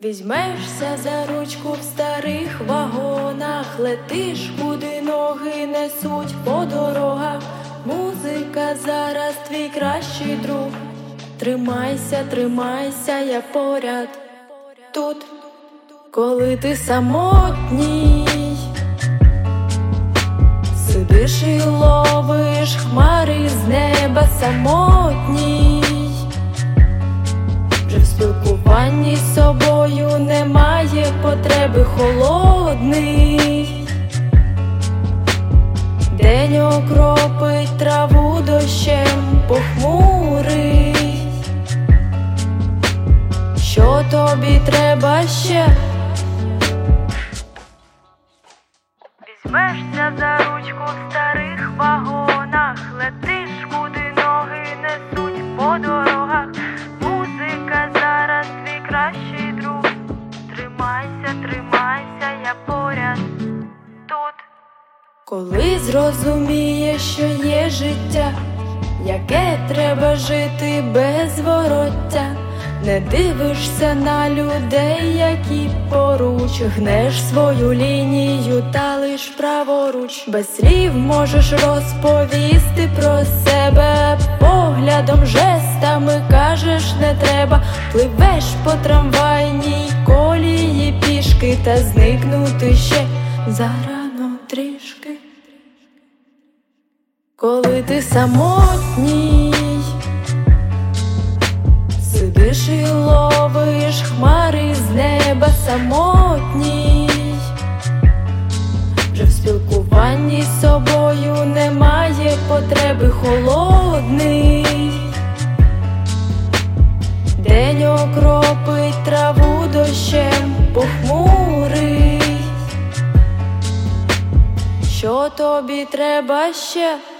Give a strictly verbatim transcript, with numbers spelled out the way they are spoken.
Візьмешся за ручку в старих вагонах, летиш, куди ноги несуть по дорогах. Музика зараз твій кращий друг. Тримайся, тримайся, я поряд тут. Коли ти самотній, сидиш і ловиш хмари з неба, самотній. Вже в спілкуванні з собою немає потреби, холодний. День окропить траву дощем, похмурий. Що тобі треба ще? Візьмешся за ручку в старих вагонах, летиш, куди ноги несуть по дорогах. Музика зараз твій кращий друг. Тримайся, тримайся, я поряд тут. Коли зрозумієш, що є життя, яке треба жити без вороття, не дивишся на людей, які поруч, гнеш свою лінію та лиш праворуч. Без слів можеш розповісти про себе, поглядом, жестами кажеш не треба. Пливеш по трамвайній колії пішки, та зникнути ще зарано трішки. Коли ти самотній, сидиш і ловиш хмари з неба, самотній. Вже в спілкуванні з собою немає потреби, холодний. День окропить траву дощем, похмурий. Що тобі треба ще?